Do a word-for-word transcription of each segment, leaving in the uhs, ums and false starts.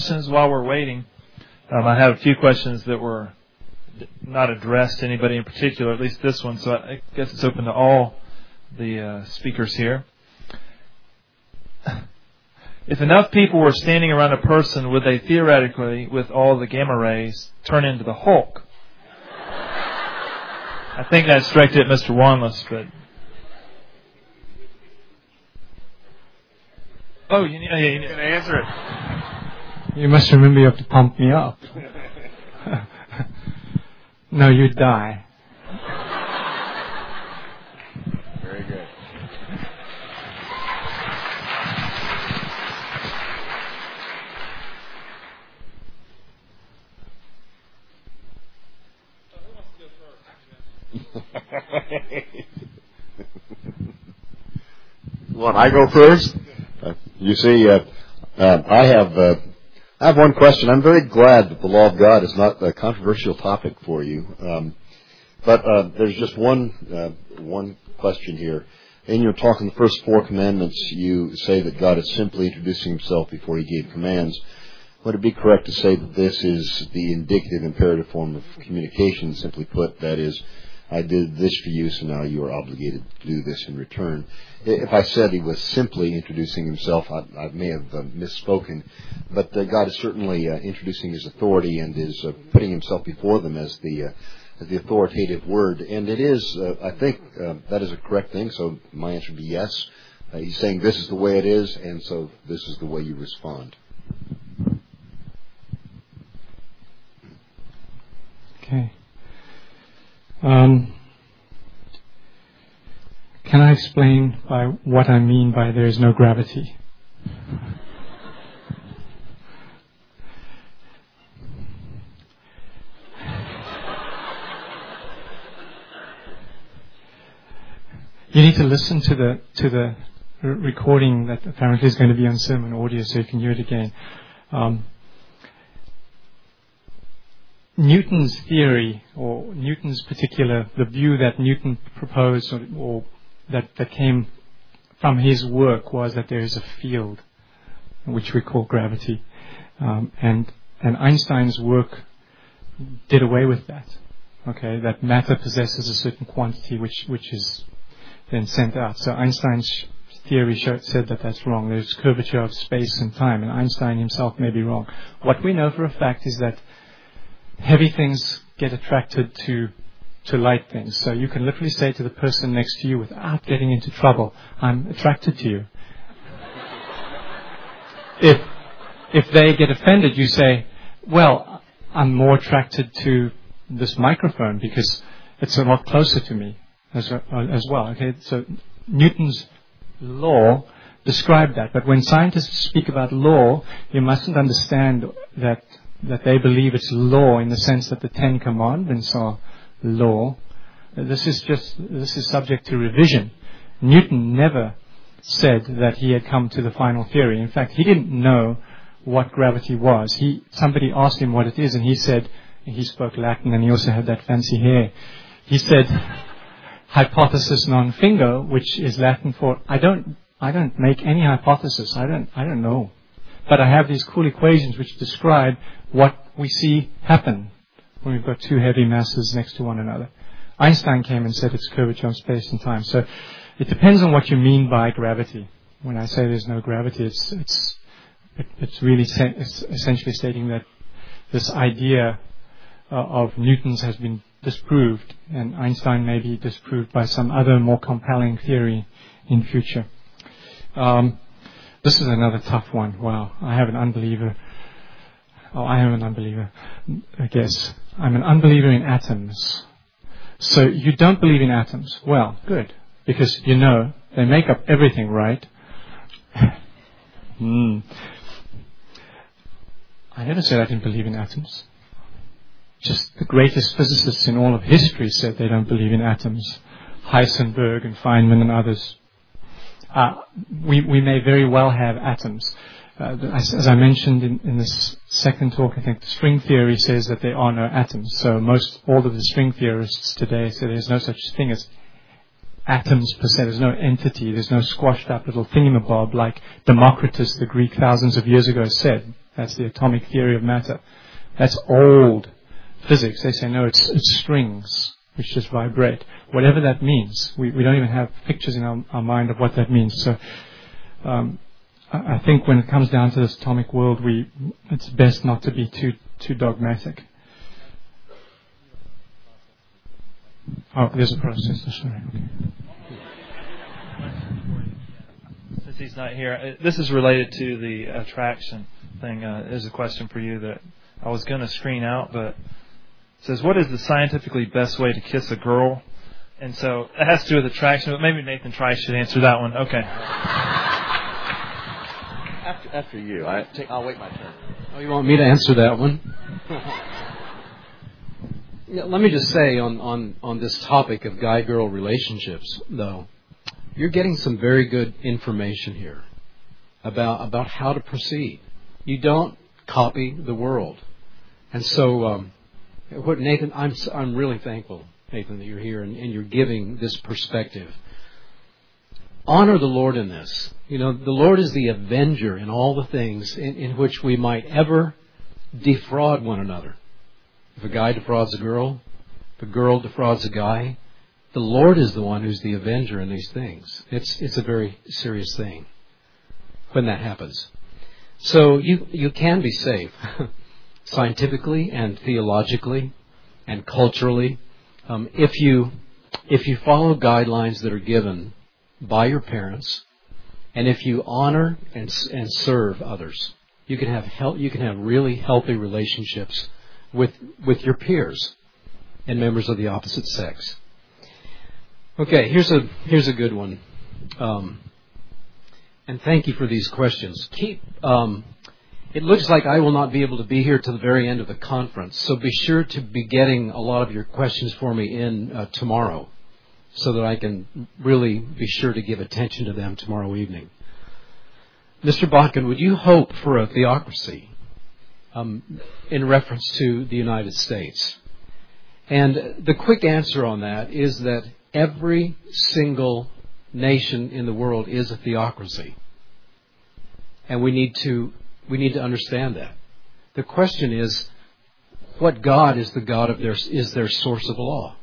Questions while we're waiting. Um, I have a few questions that were not addressed to anybody in particular, at least this one, so I guess it's open to all the uh, speakers here. If enough people were standing around a person, would they theoretically, with all the gamma rays, turn into the Hulk? I think that's directed at Mister Wanless, but... Oh, you need, yeah, you need to answer it. You must remember you have to pump me up. No, you die. Very good. Want I go first? Uh, you see, uh, uh, I have uh, I have one question. I'm very glad that the law of God is not a controversial topic for you, um, but uh, there's just one uh, one question here. In your talk on the first four commandments, you say that God is simply introducing Himself before He gave commands. Would it be correct to say that this is the indicative imperative form of communication? Simply put, that is, I did this for you, so now you are obligated to do this in return. If I said He was simply introducing Himself, I, I may have uh, misspoken. But uh, God is certainly uh, introducing His authority and is uh, putting Himself before them as the uh, as the authoritative word. And it is, uh, I think, uh, that is a correct thing. So my answer would be yes. Uh, he's saying this is the way it is, and so this is the way you respond. Okay. Um, can I explain by what I mean by there is no gravity? You need to listen to the to the recording that apparently is going to be on sermon audio, so you can hear it again. Um, Newton's theory, or Newton's particular, the view that Newton proposed, or, or that, that came from his work, was that there is a field, which we call gravity. Um, and, and Einstein's work did away with that. Okay, that matter possesses a certain quantity which, which is then sent out. So Einstein's theory showed, said that that's wrong. There's curvature of space and time, and Einstein himself may be wrong. What we know for a fact is that heavy things get attracted to to light things. So you can literally say to the person next to you without getting into trouble, I'm attracted to you. if if they get offended, you say, well, I'm more attracted to this microphone because it's a lot closer to me as, as well. Okay, so Newton's law described that. But when scientists speak about law, you mustn't understand that that they believe it's law in the sense that the Ten Commandments are law. This is just, this is subject to revision. Newton never said that he had come to the final theory. In fact, he didn't know what gravity was. He, somebody asked him what it is, and he said, he spoke Latin and he also had that fancy hair. He said, hypothesis non fingo, which is Latin for, I don't, I don't make any hypothesis. I don't, I don't know. But I have these cool equations which describe what we see happen when we've got two heavy masses next to one another. Einstein came and said it's curvature of space and time. So it depends on what you mean by gravity. When I say there's no gravity, it's it's it, it's really sa- it's essentially stating that this idea uh, of Newton's has been disproved, and Einstein may be disproved by some other more compelling theory in future. Um, This is another tough one. Wow. I have an unbeliever. Oh, I am an unbeliever. I guess. I'm an unbeliever in atoms. So you don't believe in atoms. Well, good. Because you know they make up everything, right? hmm. I never said I didn't believe in atoms. Just the greatest physicists in all of history said they don't believe in atoms. Heisenberg and Feynman and others. Uh, we, we may very well have atoms. Uh, as, as I mentioned in, in this second talk, I think the string theory says that there are no atoms. So most, all of the string theorists today say there's no such thing as atoms per se. There's no entity. There's no squashed up little thingamabob like Democritus, the Greek, thousands of years ago said. That's the atomic theory of matter. That's old physics. They say, no, it's, it's strings which just vibrate. Whatever that means, we, we don't even have pictures in our, our mind of what that means. So um, I, I think when it comes down to this atomic world, we it's best not to be too too dogmatic. Oh, there's a processor. Sorry. Okay. Since he's not here, this is related to the attraction thing. Uh, there's a question for you that I was going to screen out, but it says, what is the scientifically best way to kiss a girl? And so it has to do with attraction, but maybe Nathan Trice should answer that one. Okay. After, after you. I take, I'll wait my turn. Oh, you want me to answer that one? Yeah, let me just say on, on, on this topic of guy-girl relationships, though, you're getting some very good information here about about how to proceed. You don't copy the world. And so, um, what Nathan, I'm I'm really thankful, Nathan, that you're here and, and you're giving this perspective. Honor the Lord in this. You know, the Lord is the avenger in all the things in, in which we might ever defraud one another. If a guy defrauds a girl, if a girl defrauds a guy, the Lord is the one who's the avenger in these things. It's it's a very serious thing when that happens. So you you can be safe scientifically and theologically and culturally um, if you if you follow guidelines that are given by your parents, and if you honor and and serve others. You can have help, you can have really healthy relationships with with your peers and members of the opposite sex. Okay, here's a here's a good one, um, and thank you for these questions. Keep. Um, it looks like I will not be able to be here to the very end of the conference, so be sure to be getting a lot of your questions for me in uh, tomorrow, so that I can really be sure to give attention to them tomorrow evening. Mister Botkin, would you hope for a theocracy um, in reference to the United States? And the quick answer on that is that every single nation in the world is a theocracy. And we need to we need to understand that. The question is, what God is the God of their is their source of law?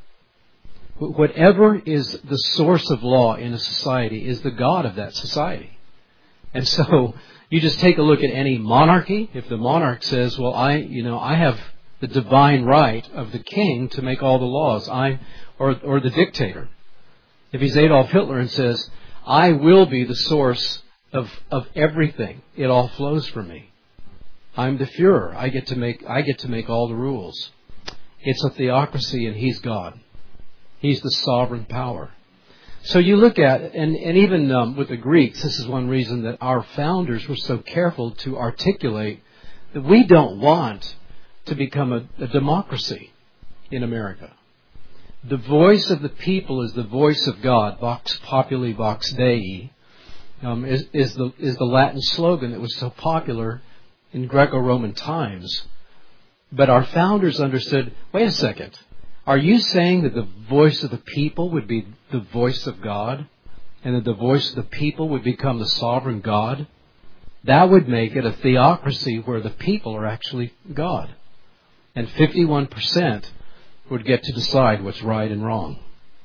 Whatever is the source of law in a society is the God of that society. And so you just take a look at any monarchy. If the monarch says, well, I, you know, I have the divine right of the king to make all the laws, I, or, or the dictator. If he's Adolf Hitler and says, I will be the source of, of everything. It all flows from me. I'm the Führer. I get to make, I get to make all the rules. It's a theocracy and he's God. He's the sovereign power. So you look at, and, and even um, with the Greeks, this is one reason that our founders were so careful to articulate that we don't want to become a, a democracy in America. The voice of the people is the voice of God. Vox populi, vox Dei, um, is, is the is the Latin slogan that was so popular in Greco-Roman times. But our founders understood, wait a second, are you saying that the voice of the people would be the voice of God, and that the voice of the people would become the sovereign God? That would make it a theocracy where the people are actually God. And fifty-one percent would get to decide what's right and wrong.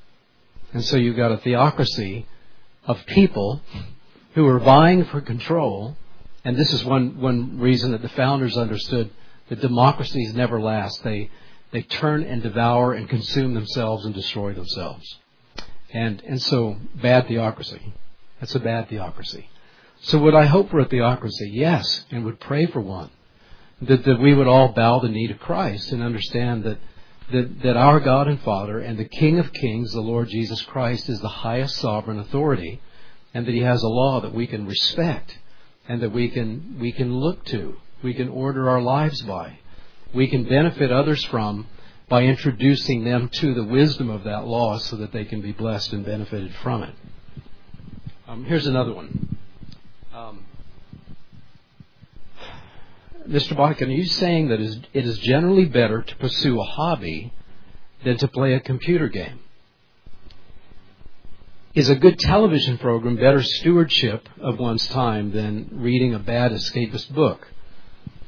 And so you've got a theocracy of people who are vying for control. And this is one, one reason that the founders understood that democracies never last. They they turn and devour and consume themselves and destroy themselves. And and so bad theocracy. That's a bad theocracy. So would I hope for a theocracy? Yes, and would pray for one. That, that we would all bow the knee to Christ and understand that, that, that our God and Father and the King of Kings, the Lord Jesus Christ, is the highest sovereign authority, and that He has a law that we can respect and that we can we can look to, we can order our lives by. We can benefit others from by introducing them to the wisdom of that law so that they can be blessed and benefited from it. Um, here's another one. Um, Mister Botkin, are you saying that it is generally better to pursue a hobby than to play a computer game? Is a good television program better stewardship of one's time than reading a bad escapist book?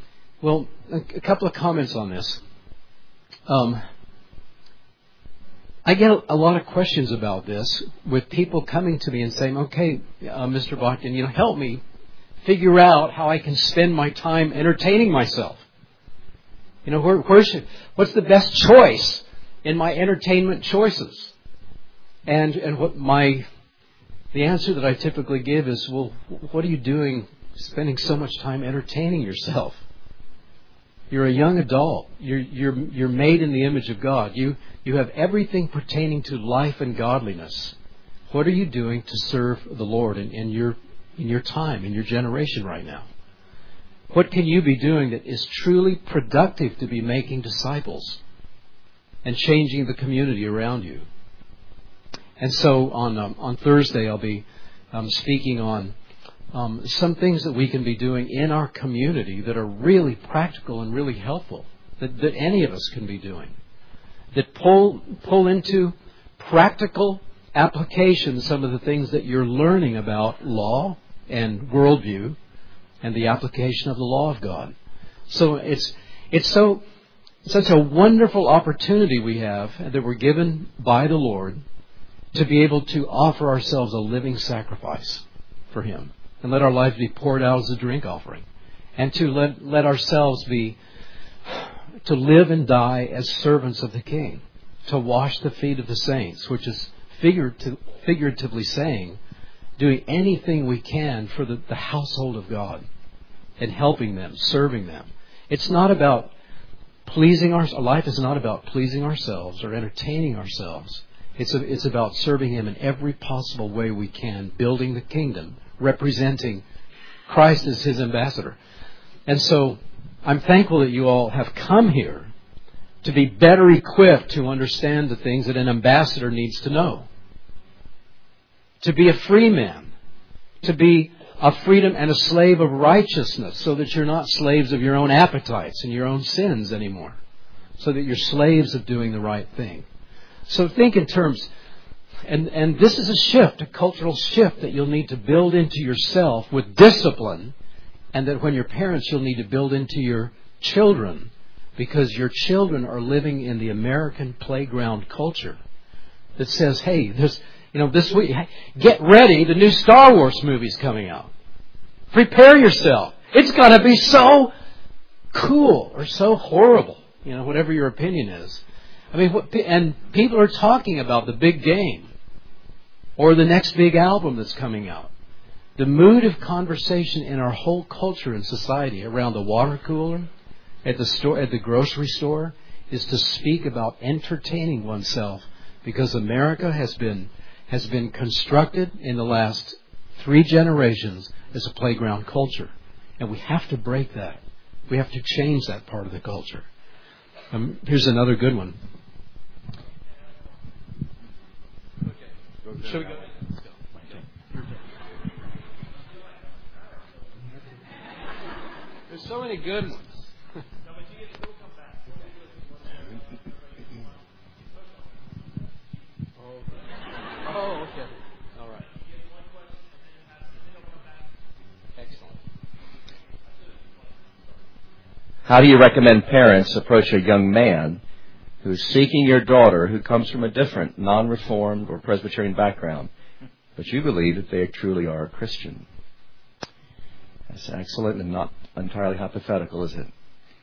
Well, a, a couple of comments on this. Um, I get a, a lot of questions about this with people coming to me and saying, okay, uh, Mister Botkin, you know, help me figure out how I can spend my time entertaining myself. You know, where, where should, what's the best choice in my entertainment choices? And and what my the answer that I typically give is, well, what are you doing spending so much time entertaining yourself? You're a young adult. You're you're you're made in the image of God. You you have everything pertaining to life and godliness. What are you doing to serve the Lord in, in your in your time, in your generation right now? What can you be doing that is truly productive to be making disciples and changing the community around you? And so on um, on Thursday I'll be um, speaking on um, some things that we can be doing in our community that are really practical and really helpful, that, that any of us can be doing, that pull pull into practical application some of the things that you're learning about law and worldview and the application of the law of God. So it's it's so such a wonderful opportunity we have that we're given by the Lord to be able to offer ourselves a living sacrifice for Him and let our lives be poured out as a drink offering, and to let let ourselves be to live and die as servants of the King, to wash the feet of the saints, which is figurative, figuratively saying doing anything we can for the, the household of God and helping them, serving them. It's not about pleasing our life is not about pleasing ourselves or entertaining ourselves. It's a, it's about serving Him in every possible way we can, building the kingdom, representing Christ as His ambassador. And so I'm thankful that you all have come here to be better equipped to understand the things that an ambassador needs to know. To be a free man, to be a freedom and a slave of righteousness, so that you're not slaves of your own appetites and your own sins anymore, so that you're slaves of doing the right thing. So think in terms, and, and this is a shift, a cultural shift that you'll need to build into yourself with discipline, and that when you're parents you'll need to build into your children, because your children are living in the American playground culture that says, hey, there's, you know, this week, get ready, the new Star Wars movie's coming out. Prepare yourself. It's going to be so cool or so horrible, you know, whatever your opinion is. I mean, what, and people are talking about the big game or the next big album that's coming out. The mood of conversation in our whole culture and society around the water cooler, at the store, at the grocery store, is to speak about entertaining oneself, because America has been has been constructed in the last three generations as a playground culture, and we have to break that. We have to change that part of the culture. Um, here's another good one. Okay. Shall we go? Let's go. There's so many good ones. Oh, okay. All right. Excellent. How do you recommend parents approach a young man who's seeking your daughter who comes from a different non-Reformed or Presbyterian background, but you believe that they truly are a Christian? That's excellent and not entirely hypothetical, is it?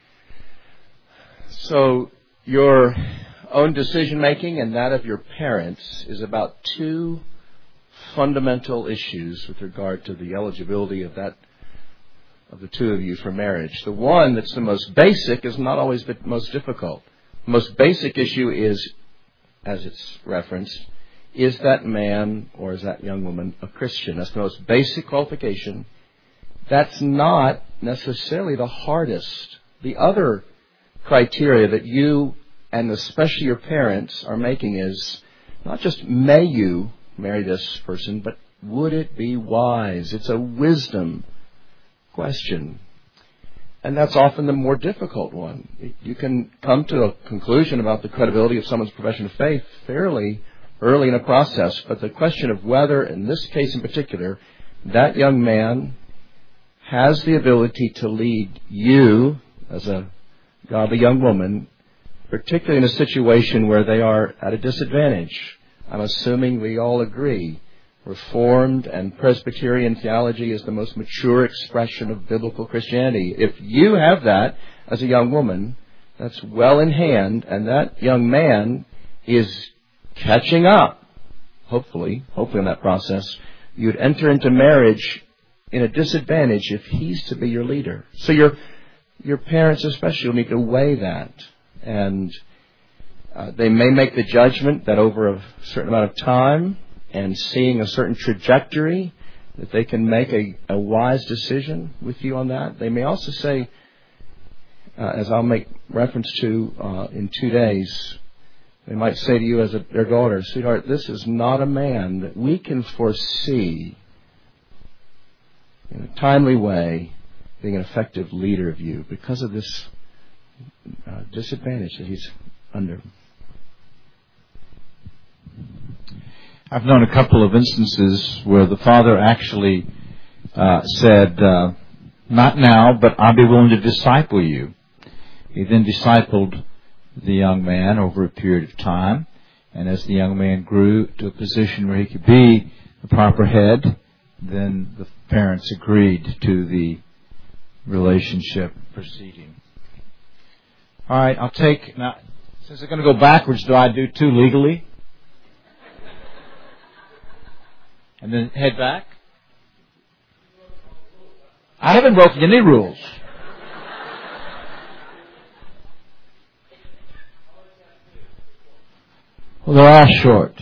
So your own decision-making and that of your parents is about two fundamental issues with regard to the eligibility of that of the two of you for marriage. The one that's the most basic is not always the most difficult. The most basic issue is, as it's referenced, is that man or is that young woman a Christian? That's the most basic qualification. That's not necessarily the hardest. The other criteria that you and especially your parents are making is not just may you marry this person, but would it be wise? It's a wisdom question. And that's often the more difficult one. You can come to a conclusion about the credibility of someone's profession of faith fairly early in a process, but the question of whether, in this case in particular, that young man has the ability to lead you, as a godly young woman, particularly in a situation where they are at a disadvantage. I'm assuming we all agree Reformed and Presbyterian theology is the most mature expression of biblical Christianity. If you have that as a young woman, that's well in hand, and that young man is catching up, hopefully, hopefully in that process, you'd enter into marriage in a disadvantage if he's to be your leader. So your your parents especially will need to weigh that. And uh, they may make the judgment that over a certain amount of time and seeing a certain trajectory, that they can make a, a wise decision with you on that. They may also say, uh, as I'll make reference to uh, in two days, they might say to you as a, their daughter, sweetheart, this is not a man that we can foresee in a timely way being an effective leader of you because of this uh, disadvantage that he's under. I've known a couple of instances where the father actually uh, said, uh, not now, but I'll be willing to disciple you. He then discipled the young man over a period of time, and as the young man grew to a position where he could be the proper head, then the parents agreed to the relationship proceeding. All right, I'll take, now, since I'm going to go backwards, do I do two legally? And then head back? I haven't broken any rules. Well, they're all short.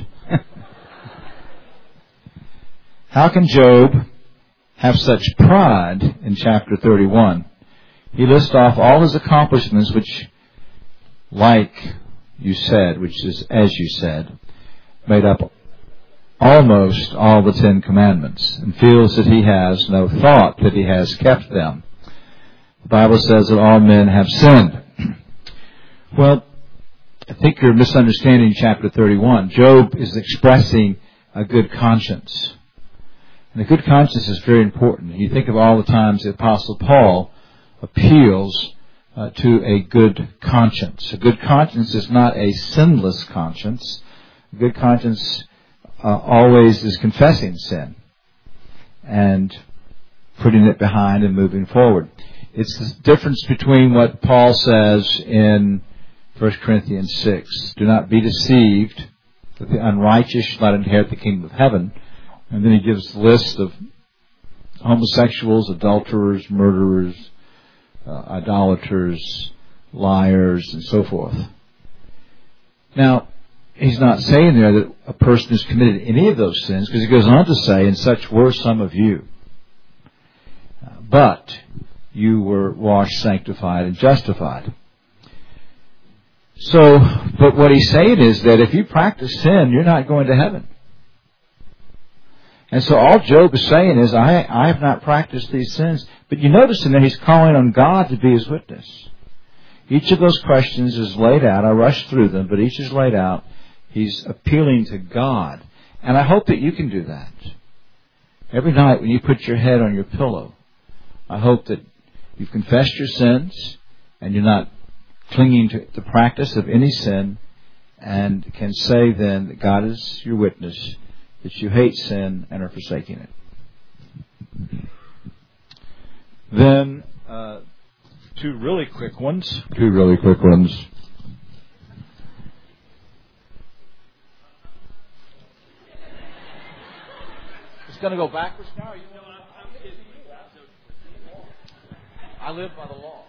How can Job have such pride in chapter thirty-one? He lists off all his accomplishments, which, like you said, which is as you said, made up almost all the Ten Commandments, and feels that he has no thought that he has kept them. The Bible says that all men have sinned. Well, I think you're misunderstanding chapter thirty-one. Job is expressing a good conscience. And a good conscience is very important. You think of all the times the Apostle Paul appeals uh, to a good conscience. A good conscience is not a sinless conscience. A good conscience uh, always is confessing sin and putting it behind and moving forward. It's the difference between what Paul says in First Corinthians six. Do not be deceived that the unrighteous shall not inherit the kingdom of heaven. And then he gives a list of homosexuals, adulterers, murderers, uh, idolaters, liars, and so forth. Now, he's not saying there that a person has committed any of those sins, because he goes on to say, and such were some of you. Uh, but you were washed, sanctified, and justified. So, but what he's saying is that if you practice sin, you're not going to heaven. And so all Job is saying is, I, I have not practiced these sins. But you notice in there, he's calling on God to be his witness. Each of those questions is laid out. I rushed through them, but each is laid out. He's appealing to God. And I hope that you can do that. Every night when you put your head on your pillow, I hope that you've confessed your sins and you're not clinging to the practice of any sin, and can say then that God is your witness, that you hate sin and are forsaking it. Then, uh, two really quick ones. Two really quick ones. It's going to go backwards now? Or you know, I'm kidding you. I live by the law.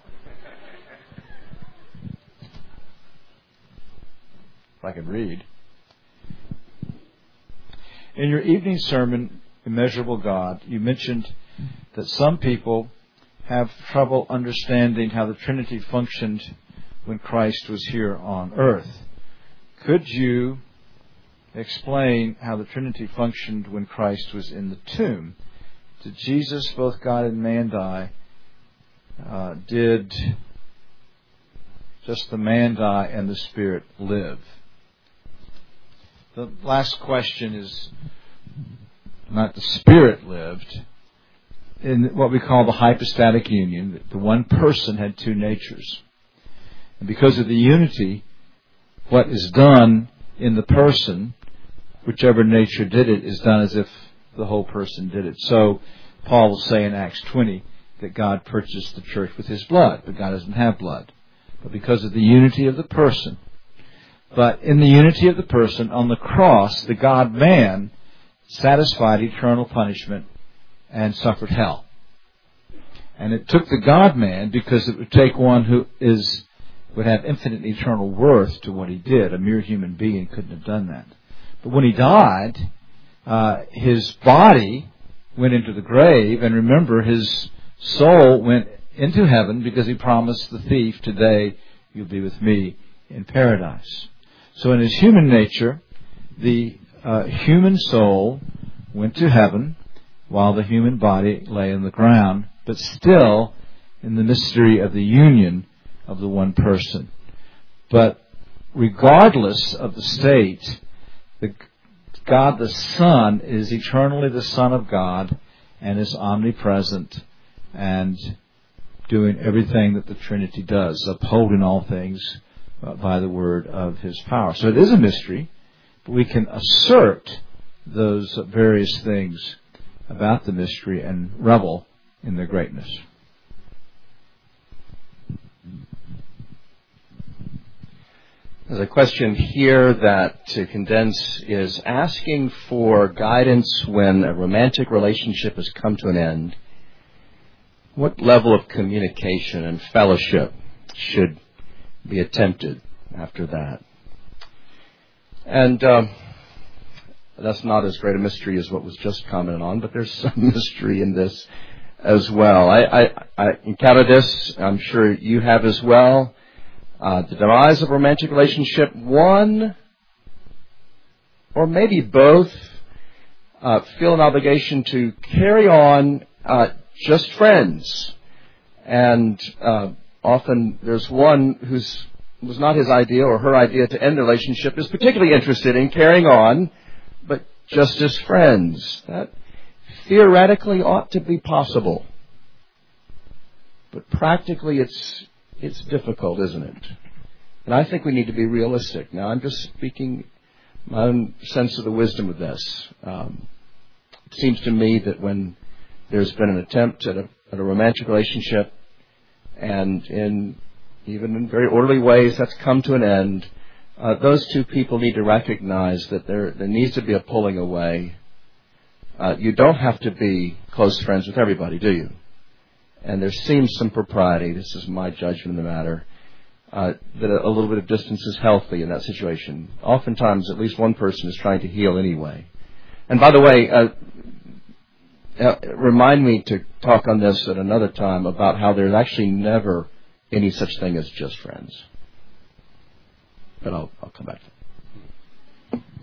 If I could read. In your evening sermon, Immeasurable God, you mentioned that some people have trouble understanding how the Trinity functioned when Christ was here on earth. Could you explain how the Trinity functioned when Christ was in the tomb? Did Jesus, both God and man, die? Uh, did just the man die and the Spirit live? The last question is not the Spirit lived, in what we call the hypostatic union. The one person had two natures. And because of the unity, what is done in the person, whichever nature did it, is done as if the whole person did it. So Paul will say in Acts twenty that God purchased the church with his blood, but God doesn't have blood. But because of the unity of the person, but in the unity of the person, on the cross, the God-man satisfied eternal punishment and suffered hell. And it took the God-man, because it would take one who is would have infinite eternal worth to what he did. A mere human being couldn't have done that. But when he died, uh, his body went into the grave, and remember, his soul went into heaven because he promised the thief, today you'll be with me in paradise. So in his human nature, the uh, human soul went to heaven while the human body lay in the ground, but still in the mystery of the union of the one person. But regardless of the state, the God the Son is eternally the Son of God and is omnipresent and doing everything that the Trinity does, upholding all things by the word of his power. So it is a mystery, but we can assert those various things about the mystery and revel in their greatness. There's a question here that, to condense, is asking for guidance when a romantic relationship has come to an end. What level of communication and fellowship should be attempted after that? And um, that's not as great a mystery as what was just commented on, but there's some mystery in this as well. I, I, I encountered this, I'm sure you have as well. Uh, the demise of a romantic relationship, one or maybe both uh, feel an obligation to carry on uh, just friends. And uh, often there's one who's was not his idea or her idea to end the relationship, is particularly interested in carrying on, but just as friends. That theoretically ought to be possible. But practically it's it's difficult, isn't it? And I think we need to be realistic. Now, I'm just speaking my own sense of the wisdom of this. Um, it seems to me that when there's been an attempt at a, at a romantic relationship, and in even in very orderly ways that's come to an end, uh, those two people need to recognize that there there needs to be a pulling away. Uh, you don't have to be close friends with everybody, do you? And there seems some propriety, this is my judgment of the matter, uh, that a, a little bit of distance is healthy in that situation. Oftentimes, at least one person is trying to heal anyway. And by the way, uh, uh, remind me to talk on this at another time about how there's actually never any such thing as just friends. But I'll, I'll come back to that.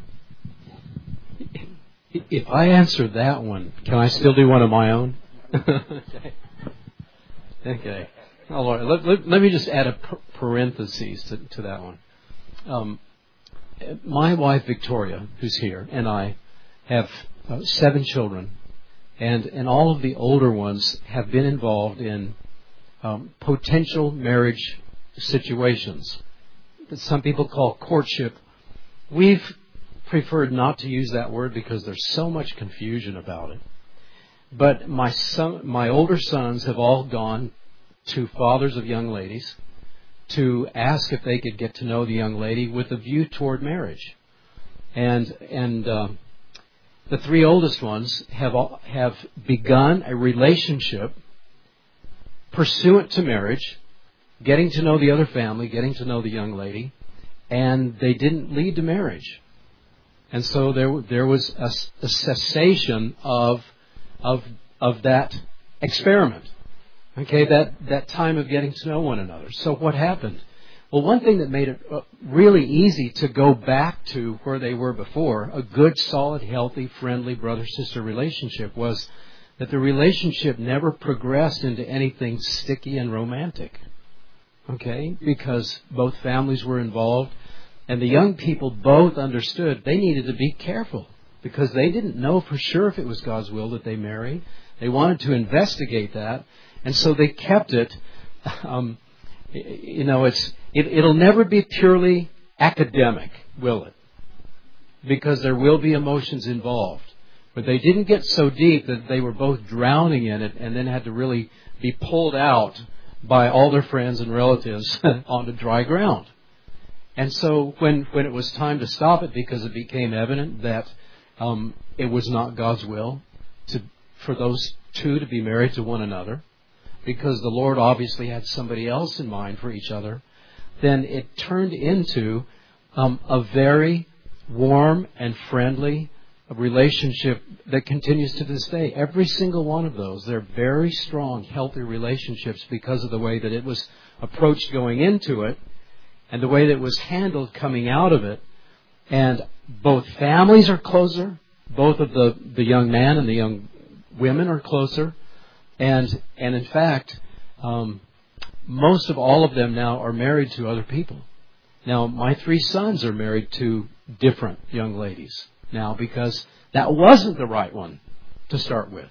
Okay. If I answer that one, can I still do one of my own? Okay. Okay. Oh, Lord, let, let, let me just add a parenthesis to, to that one. Um, my wife, Victoria, who's here, and I have uh, seven children, and, and all of the older ones have been involved in um, potential marriage situations that some people call courtship. We've preferred not to use that word because there's so much confusion about it. But my son, my older sons have all gone to fathers of young ladies to ask if they could get to know the young lady with a view toward marriage. And and uh, the three oldest ones have all, have begun a relationship pursuant to marriage, getting to know the other family, getting to know the young lady, and they didn't lead to marriage. And so there there was a, a cessation of of of that experiment. Okay, that, that time of getting to know one another. So what happened? Well, one thing that made it really easy to go back to where they were before, a good, solid, healthy, friendly brother-sister relationship, was that the relationship never progressed into anything sticky and romantic. Okay, because both families were involved, and the young people both understood they needed to be careful because they didn't know for sure if it was God's will that they marry. They wanted to investigate that, and so they kept it. Um, you know, it's it, it'll never be purely academic, will it? Because there will be emotions involved. But they didn't get so deep that they were both drowning in it and then had to really be pulled out by all their friends and relatives onto dry ground. And so when, when it was time to stop it, because it became evident that um, it was not God's will to for those two to be married to one another, because the Lord obviously had somebody else in mind for each other, then it turned into um, a very warm and friendly relationship that continues to this day. Every single one of those, they're very strong, healthy relationships because of the way that it was approached going into it and the way that it was handled coming out of it. And both families are closer. Both of the, the young man and the young women are closer. And and in fact, um, most of all of them now are married to other people. Now, my three sons are married to different young ladies now because that wasn't the right one to start with.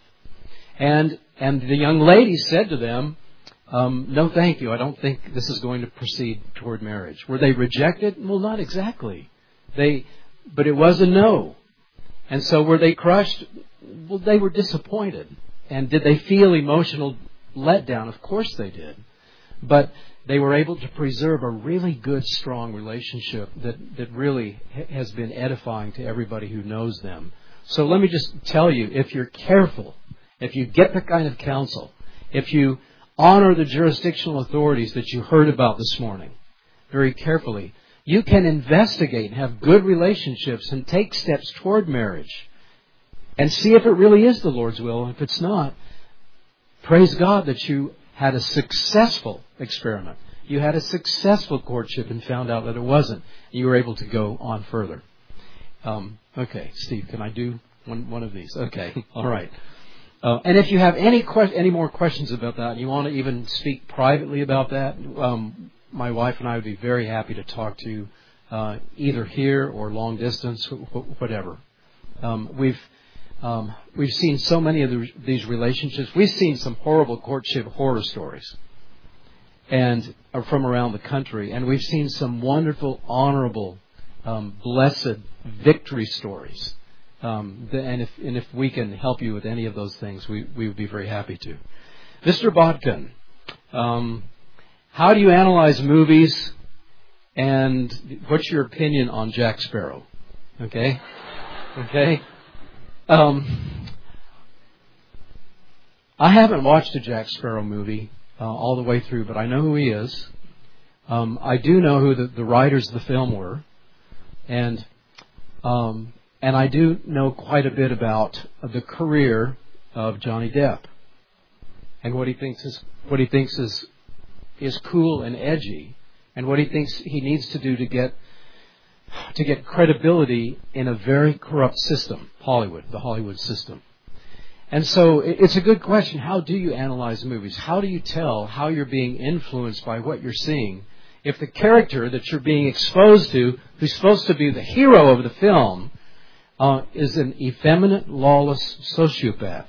And and the young lady said to them, um, no, thank you. I don't think this is going to proceed toward marriage. Were they rejected? Well, not exactly. They, but it was a no. And so were they crushed? Well, they were disappointed. And did they feel emotional letdown? Of course they did. But they were able to preserve a really good, strong relationship that, that really has been edifying to everybody who knows them. So let me just tell you, if you're careful, if you get the kind of counsel, if you honor the jurisdictional authorities that you heard about this morning very carefully, you can investigate and have good relationships and take steps toward marriage and see if it really is the Lord's will. And if it's not, praise God that you had a successful experiment. You had a successful courtship and found out that it wasn't. You were able to go on further. Um, okay, Steve, can I do one one of these? Okay, all right. Uh, and if you have any que- any more questions about that, and you want to even speak privately about that, um, my wife and I would be very happy to talk to you, uh, either here or long distance, wh- whatever. Um, we've Um, we've seen so many of the, these relationships. We've seen some horrible courtship horror stories, and are from around the country. And we've seen some wonderful, honorable, um, blessed victory stories. Um, the, and if and if we can help you with any of those things, we we would be very happy to. Mister Botkin, um, how do you analyze movies? And what's your opinion on Jack Sparrow? Okay, okay. Um, I haven't watched a Jack Sparrow movie uh, all the way through, but I know who he is. Um, I do know who the, the writers of the film were, and um, and I do know quite a bit about the career of Johnny Depp and what he thinks is what he thinks is is cool and edgy, and what he thinks he needs to do to get. to get credibility in a very corrupt system, Hollywood, the Hollywood system. And so it's a good question. How do you analyze movies? How do you tell how you're being influenced by what you're seeing if the character that you're being exposed to, who's supposed to be the hero of the film, uh, is an effeminate, lawless sociopath?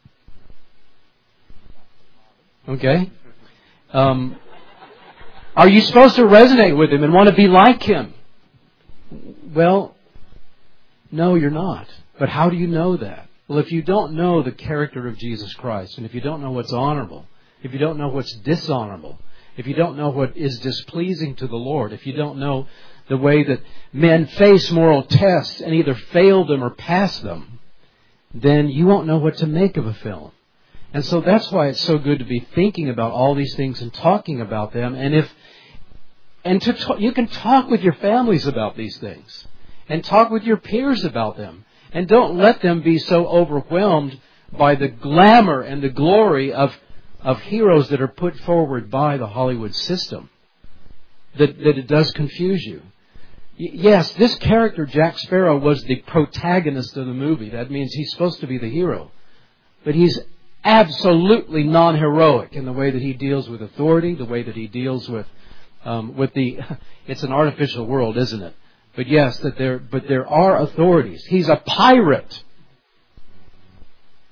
Okay? Um, are you supposed to resonate with him and want to be like him? Well, no, you're not. But how do you know that? Well, if you don't know the character of Jesus Christ, and if you don't know what's honorable, if you don't know what's dishonorable, if you don't know what is displeasing to the Lord, if you don't know the way that men face moral tests and either fail them or pass them, then you won't know what to make of a film. And so that's why it's so good to be thinking about all these things and talking about them. And if And to talk, you can talk with your families about these things and talk with your peers about them. And don't let them be so overwhelmed by the glamour and the glory of, of heroes that are put forward by the Hollywood system that, that it does confuse you. Y- yes, this character, Jack Sparrow, was the protagonist of the movie. That means he's supposed to be the hero. But he's absolutely non-heroic in the way that he deals with authority, the way that he deals with Um, with the, it's an artificial world, isn't it? But yes, that there, but there are authorities. He's a pirate.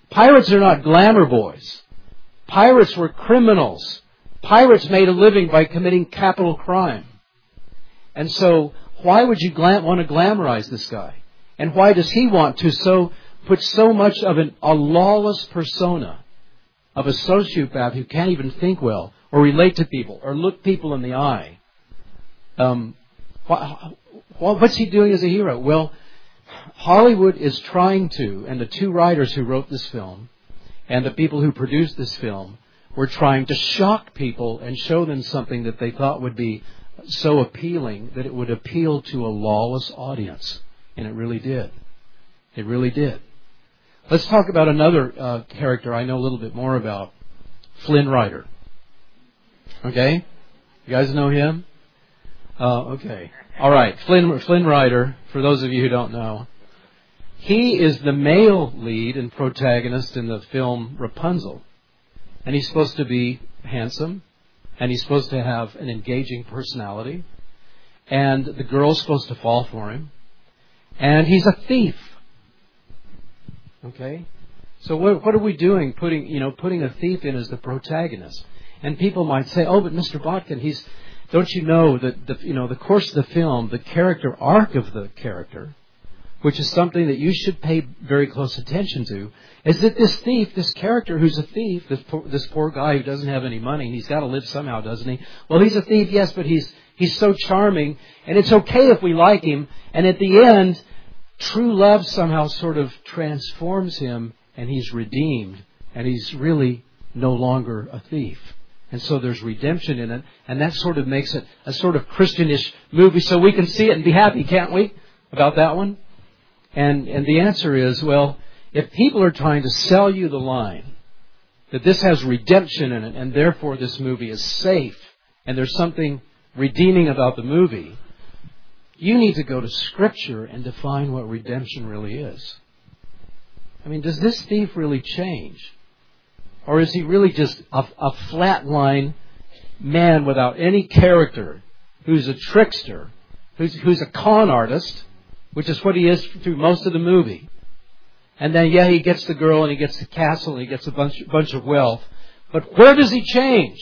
Pirates are not glamour boys. Pirates were criminals. Pirates made a living by committing capital crime. And so, why would you glam- want to glamorize this guy? And why does he want to so put so much of an, a lawless persona of a sociopath who can't even think well, or relate to people, or look people in the eye? Um, wh- wh- what's he doing as a hero? Well, Hollywood is trying to, and the two writers who wrote this film, and the people who produced this film, were trying to shock people and show them something that they thought would be so appealing that it would appeal to a lawless audience. And it really did. It really did. Let's talk about another uh, character I know a little bit more about. Flynn Rider. Okay? You guys know him? Uh, okay. All right. Flynn, Flynn Rider, for those of you who don't know, he is the male lead and protagonist in the film Rapunzel. And he's supposed to be handsome. And he's supposed to have an engaging personality. And the girl's supposed to fall for him. And he's a thief. Okay? So what, what are we doing putting, you know, putting a thief in as the protagonist? And people might say, oh, but Mister Botkin, he's, don't you know that, the, you know, the course of the film, the character arc of the character, which is something that you should pay very close attention to, is that this thief, this character who's a thief, this poor, this poor guy who doesn't have any money, and he's got to live somehow, doesn't he? Well, he's a thief, yes, but he's he's so charming, and it's okay if we like him, and at the end, true love somehow sort of transforms him, and he's redeemed, and he's really no longer a thief. And so there's redemption in it, and that sort of makes it a sort of Christianish movie, so we can see it and be happy, can't we, about that one? And and the answer is, well, if people are trying to sell you the line that this has redemption in it, and therefore this movie is safe, and there's something redeeming about the movie, you need to go to Scripture and define what redemption really is. I mean, does this thief really change? Or is he really just a, a flatline man without any character, who's a trickster, who's, who's a con artist, which is what he is through most of the movie. And then, yeah, he gets the girl and he gets the castle and he gets a bunch, bunch of wealth. But where does he change?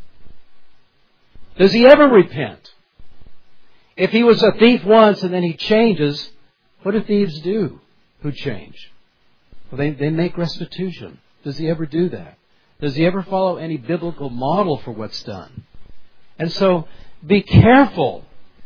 Does he ever repent? If he was a thief once and then he changes, what do thieves do who change? Well, they, they make restitution. Does he ever do that? Does he ever follow any biblical model for what's done? And so, be careful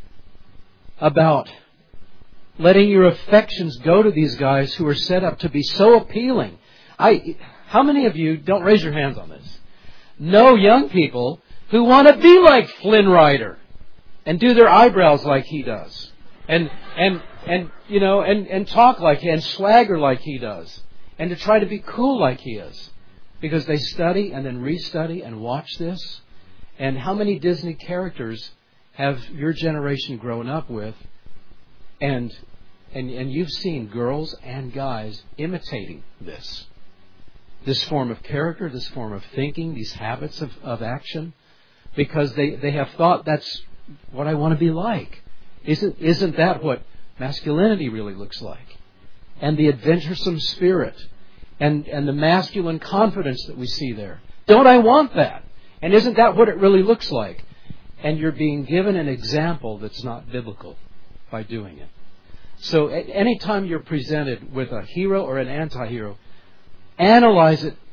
about letting your affections go to these guys who are set up to be so appealing. I, how many of you, don't raise your hands on this, know young people who want to be like Flynn Rider and do their eyebrows like he does, and and and you know, and, and talk like he, and swagger like he does, and to try to be cool like he is, because they study and then restudy and watch this. And how many Disney characters have your generation grown up with? And, and and you've seen girls and guys imitating this. This form of character, this form of thinking, these habits of, of action, because they, they have thought that's what I want to be like. Isn't, isn't that what masculinity really looks like? And the adventuresome spirit and, and the masculine confidence that we see there. Don't I want that? And isn't that what it really looks like? And you're being given an example that's not biblical by doing it. So any time you're presented with a hero or an anti-hero, analyze it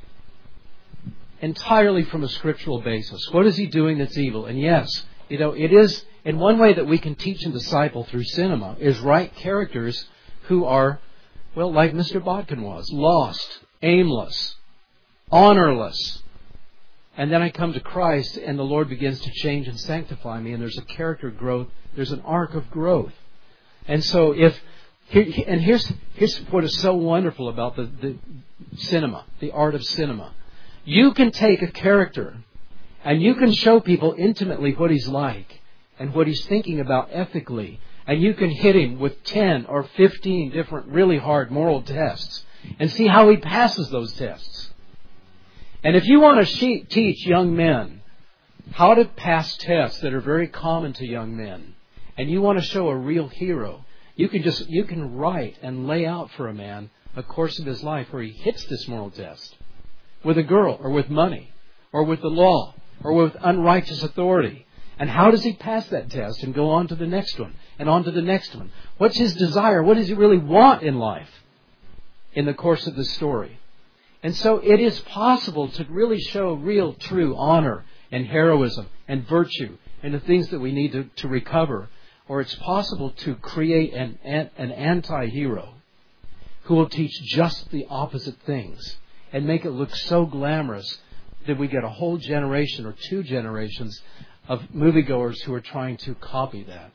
entirely from a scriptural basis. What is he doing that's evil? And yes, you know, it is, in one way that we can teach and disciple through cinema, is write characters who are, well, like Mister Botkin was, lost, aimless, honorless. And then I come to Christ and the Lord begins to change and sanctify me, and there's a character growth, there's an arc of growth. And so if, and here's here's what is so wonderful about the, the cinema, the art of cinema. You can take a character and you can show people intimately what he's like and what he's thinking about ethically. And you can hit him with ten or fifteen different really hard moral tests and see how he passes those tests. And if you want to teach young men how to pass tests that are very common to young men, and you want to show a real hero, you can just you can write and lay out for a man a course of his life where he hits this moral test with a girl or with money or with the law or with unrighteous authority. And how does he pass that test and go on to the next one and on to the next one? What's his desire? What does he really want in life in the course of the story? And so it is possible to really show real, true honor and heroism and virtue and the things that we need to, to recover. Or it's possible to create an, an, an anti-hero who will teach just the opposite things and make it look so glamorous that we get a whole generation or two generations of moviegoers who are trying to copy that.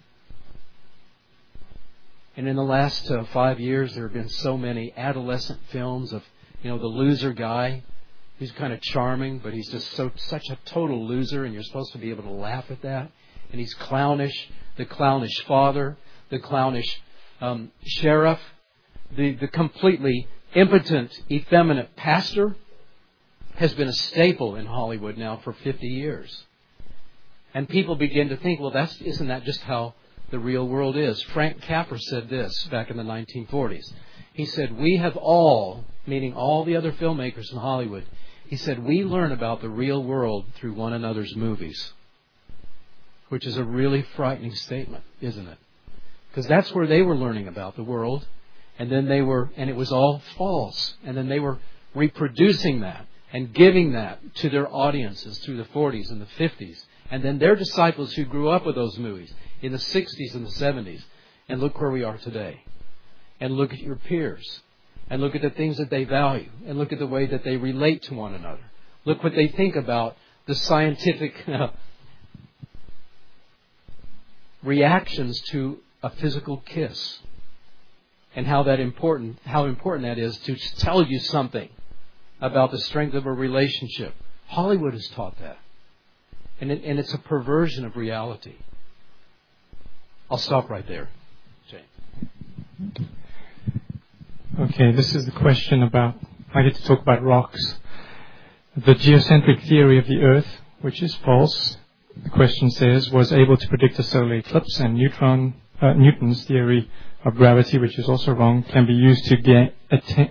And in the last uh, five years, there have been so many adolescent films of, you know, the loser guy. He's kind of charming, but he's just so such a total loser, and you're supposed to be able to laugh at that. And he's clownish, the clownish father, the clownish um, sheriff, the, the completely impotent, effeminate pastor has been a staple in Hollywood now for fifty years. And people begin to think, well, that's, isn't that just how the real world is? Frank Capra said this back in the nineteen forties. He said, we have all, meaning all the other filmmakers in Hollywood, he said, we learn about the real world through one another's movies. Which is a really frightening statement, isn't it? Because that's where they were learning about the world. And then they were, and it was all false. And then they were reproducing that and giving that to their audiences through the forties and the fifties. And then their disciples who grew up with those movies in the sixties and the seventies. And look where we are today. And look at your peers. And look at the things that they value. And look at the way that they relate to one another. Look what they think about the scientific uh, reactions to a physical kiss. And how that important, how important that is to tell you something about the strength of a relationship. Hollywood has taught that. And, it, and it's a perversion of reality. I'll stop right there. James. Okay, this is the question about, I get to talk about rocks. The geocentric theory of the Earth, which is false, the question says, was able to predict a solar eclipse, and neutron, uh, Newton's theory of gravity, which is also wrong, can be used to, ga- atta-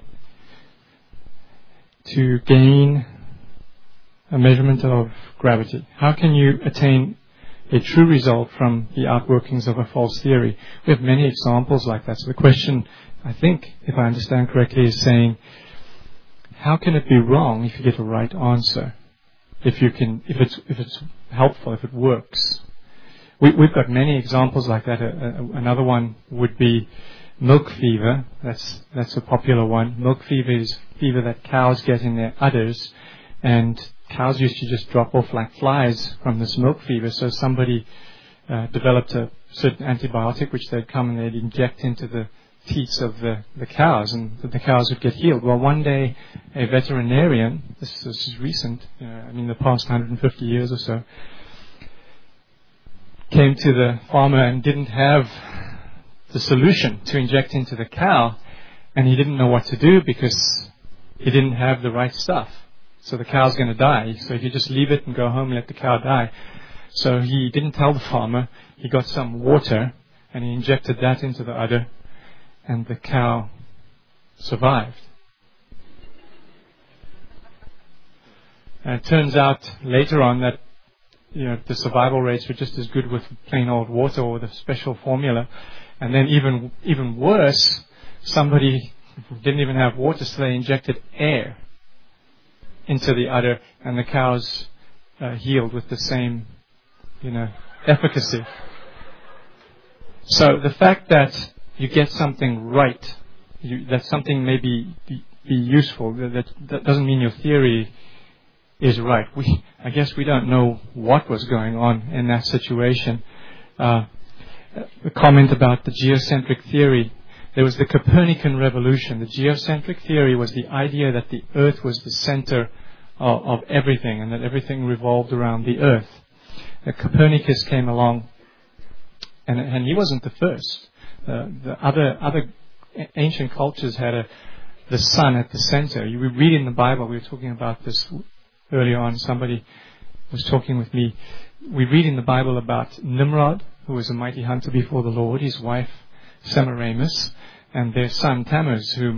to gain a measurement of gravity. How can you attain a true result from the outworkings of a false theory? We have many examples like that. So the question, I think, if I understand correctly, is saying, how can it be wrong if you get a right answer? If you can, if it's if it's helpful, if it works. We, we've got many examples like that. Uh, uh, another one would be milk fever. That's that's a popular one. Milk fever is fever that cows get in their udders, and cows used to just drop off like flies from this milk fever. So somebody uh, developed a certain antibiotic which they'd come and they'd inject into the teats of the, the cows, and the cows would get healed. Well, one day a veterinarian, this, this is recent, uh, I mean the past one hundred fifty years or so, came to the farmer and didn't have the solution to inject into the cow, and he didn't know what to do because he didn't have the right stuff. So the cow's going to die. So if you just leave it and go home and let the cow die. So he didn't tell the farmer. He got some water and he injected that into the udder, and the cow survived. And it turns out later on that, you know, the survival rates were just as good with plain old water or with a special formula. And then even even worse, somebody didn't even have water, so they injected air into the udder, and the cows uh, healed with the same, you know, efficacy. So the fact that you get something right, you, that something may be, be, be useful, that, that doesn't mean your theory is right. We, I guess we don't know what was going on in that situation. Uh, a comment about the geocentric theory. There was the Copernican revolution. The geocentric theory was the idea that the Earth was the center of, of everything, and that everything revolved around the Earth. Uh, Copernicus came along, and, and he wasn't the first. Uh, the other other ancient cultures had a, the sun at the center. You read in the Bible, we were talking about this earlier on, somebody was talking with me. We read in the Bible about Nimrod, who was a mighty hunter before the Lord, his wife Semiramis, and their son Tammuz, whom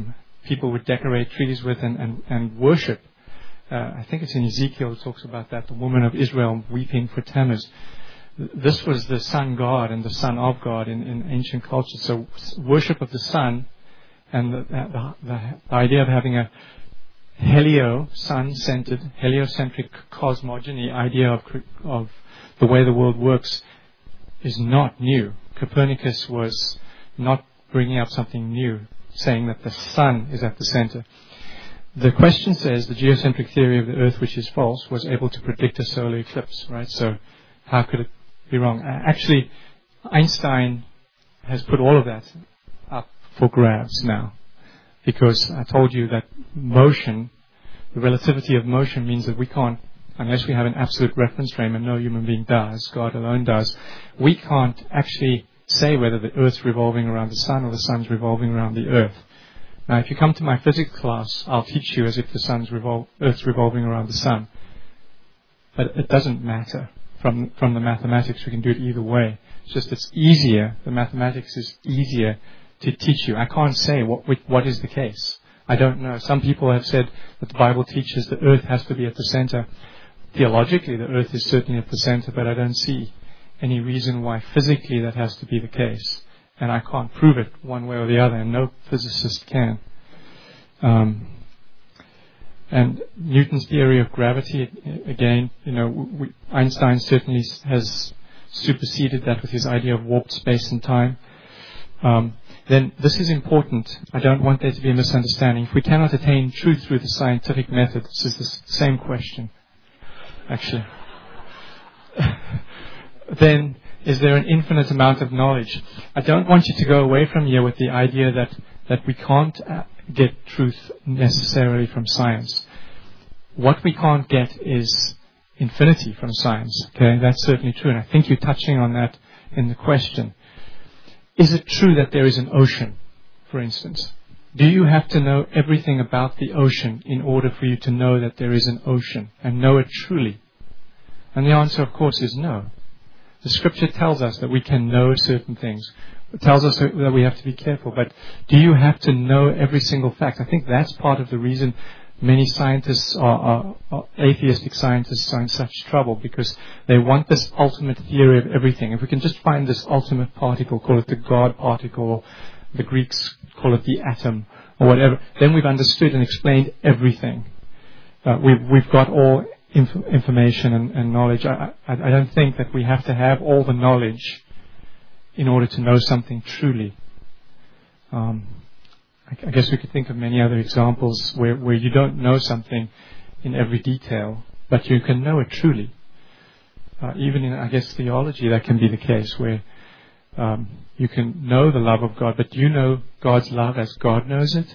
people would decorate trees with and, and, and worship. Uh, I think it's in Ezekiel it talks about that, the woman of Israel weeping for Tammuz. This was the sun god and the son of God in, in ancient culture. So worship of the sun and the, the, the, the idea of having a helio, sun-centered, heliocentric cosmogony idea of, of the way the world works is not new. Copernicus was not bringing up something new, saying that the sun is at the center. The question says the geocentric theory of the Earth, which is false, was able to predict a solar eclipse, right? So how could it be wrong? Actually, Einstein has put all of that up for grabs now, because I told you that motion, the relativity of motion means that we can't, unless we have an absolute reference frame, and no human being does, God alone does, we can't actually say whether the Earth's revolving around the sun or the sun's revolving around the Earth. Now, if you come to my physics class, I'll teach you as if the sun's revol- Earth's revolving around the sun. But it doesn't matter. From from the mathematics, we can do it either way. It's just it's easier. The mathematics is easier to teach you. I can't say what what is the case. I don't know. Some people have said that the Bible teaches the Earth has to be at the center. Theologically, the Earth is certainly at the center, but I don't see any reason why physically that has to be the case. And I can't prove it one way or the other, and no physicist can. Um, and Newton's theory of gravity, again, you know, we, Einstein certainly has superseded that with his idea of warped space and time. Um, then this is important. I don't want there to be a misunderstanding. If we cannot attain truth through the scientific method, this is the same question, actually. Then is there an infinite amount of knowledge? I don't want you to go away from here with the idea that, that we can't get truth necessarily from science. What we can't get is infinity from science. Okay, that's certainly true, and I think you're touching on that in the question. Is it true that there is an ocean, for instance? Do you have to know everything about the ocean in order for you to know that there is an ocean and know it truly? And the answer, of course, is no. The Scripture tells us that we can know certain things. It tells us that we have to be careful. But do you have to know every single fact? I think that's part of the reason many scientists, are, are, are atheistic scientists, are in such trouble, because they want this ultimate theory of everything. If we can just find this ultimate particle, call it the God particle, or the Greeks call it the atom, or whatever, then we've understood and explained everything. Uh, we've, we've got all Inf- information and, and knowledge. I, I, I don't think that we have to have all the knowledge in order to know something truly. Um, I, I guess we could think of many other examples where, where you don't know something in every detail, but you can know it truly. Uh, even in, I guess, theology, that can be the case, where um, you can know the love of God, but do you know God's love as God knows it?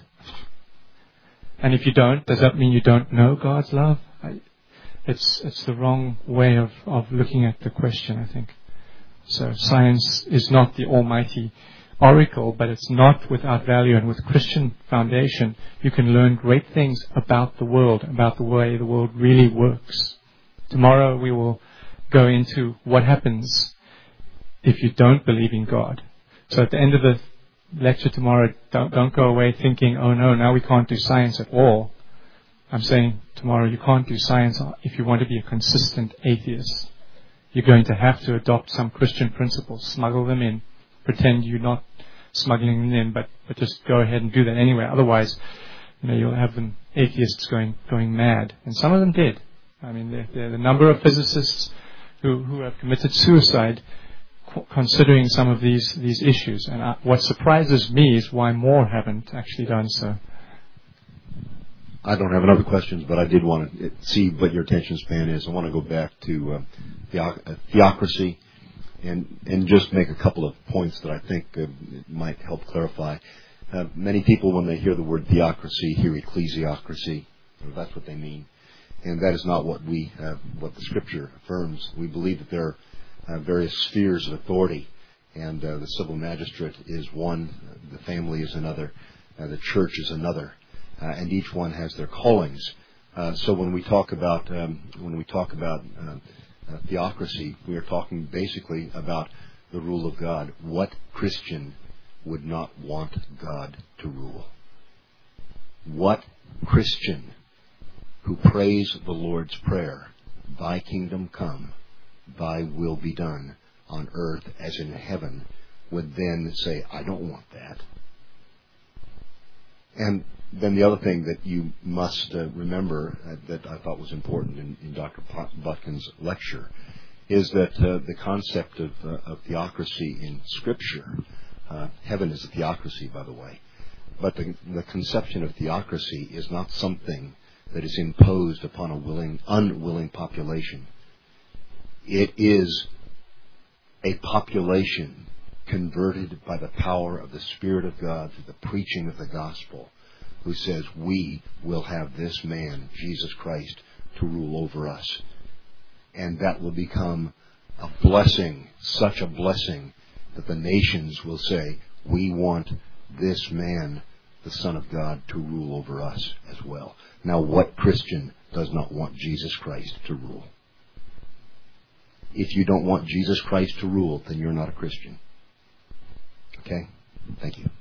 And if you don't, does that mean you don't know God's love? I, It's it's the wrong way of, of looking at the question, I think. So science is not the almighty oracle, but it's not without value. And with Christian foundation, you can learn great things about the world, about the way the world really works. Tomorrow we will go into what happens if you don't believe in God. So at the end of the lecture tomorrow, don't, don't go away thinking, oh no, now we can't do science at all. I'm saying tomorrow you can't do science if you want to be a consistent atheist. You're going to have to adopt some Christian principles, smuggle them in, pretend you're not smuggling them in, but, but just go ahead and do that anyway. Otherwise, you know, you'll have them atheists going going mad. And some of them did. I mean, there, there are the number of physicists who, who have committed suicide co- considering some of these, these issues. And I, what surprises me is why more haven't actually done so. I don't have another questions, but I did want to see what your attention span is. I want to go back to uh, theoc- uh, theocracy and and just make a couple of points that I think uh, might help clarify. Uh, many people, when they hear the word theocracy, hear ecclesiocracy. That's what they mean, and that is not what we uh, what the Scripture affirms. We believe that there are uh, various spheres of authority, and uh, the civil magistrate is one, the family is another, uh, the church is another. Uh, and each one has their callings. Uh, so when we talk about um, when we talk about uh, uh, theocracy, we are talking basically about the rule of God. What Christian would not want God to rule? What Christian who prays the Lord's Prayer, thy kingdom come, thy will be done on earth as in heaven, would then say, I don't want that? And then the other thing that you must uh, remember uh, that I thought was important in, in Doctor Butkin's lecture is that uh, the concept of, uh, of theocracy in Scripture, uh, heaven is a theocracy, by the way, but the, the conception of theocracy is not something that is imposed upon a willing, unwilling population. It is a population converted by the power of the Spirit of God through the preaching of the gospel, who says, we will have this man, Jesus Christ, to rule over us. And that will become a blessing, such a blessing, that the nations will say, we want this man, the Son of God, to rule over us as well. Now, what Christian does not want Jesus Christ to rule? If you don't want Jesus Christ to rule, then you're not a Christian. Okay? Thank you.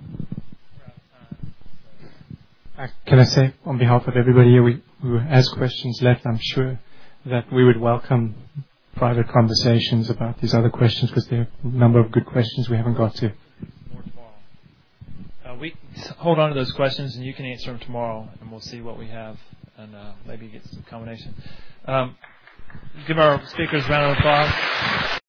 Uh, can I say, on behalf of everybody here we, who has questions left, I'm sure that we would welcome private conversations about these other questions, because there are a number of good questions we haven't got to. More tomorrow. Uh, we hold on to those questions, and you can answer them tomorrow, and we'll see what we have, and uh, maybe get some combination. Um, give our speakers a round of applause.